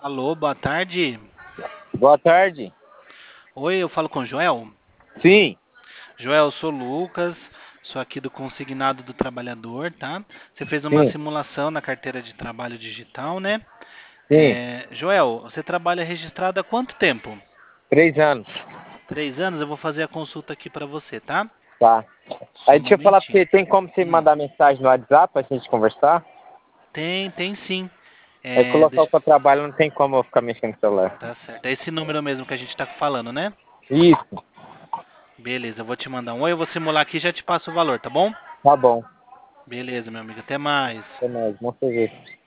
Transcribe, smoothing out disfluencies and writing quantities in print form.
Alô, boa tarde. Boa tarde. Oi, eu falo com o Joel. Sim, Joel, eu sou Lucas, sou aqui do Consignado do Trabalhador, tá? Você fez uma sim, simulação na carteira de trabalho digital, né? sim. Joel, você trabalha registrado há quanto tempo? 3 anos. 3 anos? Eu vou fazer a consulta aqui pra você, tá? Tá. Só Aí um deixa eu falar pra momentinho. você, tem como você me Hum, mandar mensagem no WhatsApp pra gente conversar? tem sim. Aí colocar o Deixa... que eu trabalho não tem como eu ficar mexendo no celular. Tá certo. É esse número mesmo que a gente tá falando, né? Isso, Beleza, eu vou te mandar um oi, eu vou simular aqui e já te passo o valor, tá bom? tá bom. Beleza, meu amigo. Até mais. Até mais, bom serviço.